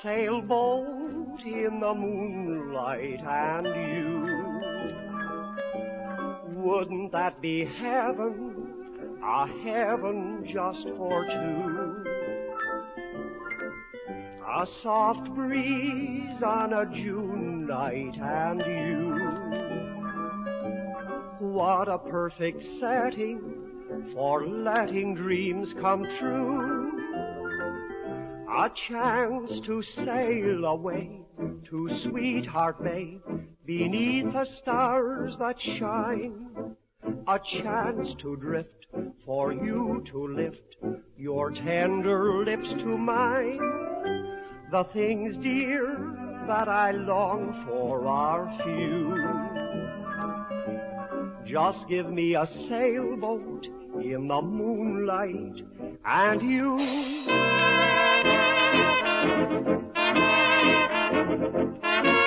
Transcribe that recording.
sailboat in the moonlight and you. Wouldn't that be heaven, a heaven just for two? A soft breeze on a June night and you. What a perfect setting for letting dreams come true. A chance to sail away to Sweetheart Bay beneath the stars that shine. A chance to drift, for you to lift your tender lips to mine. The things, dear, that I long for are few. Just give me a sailboat in the moonlight and you.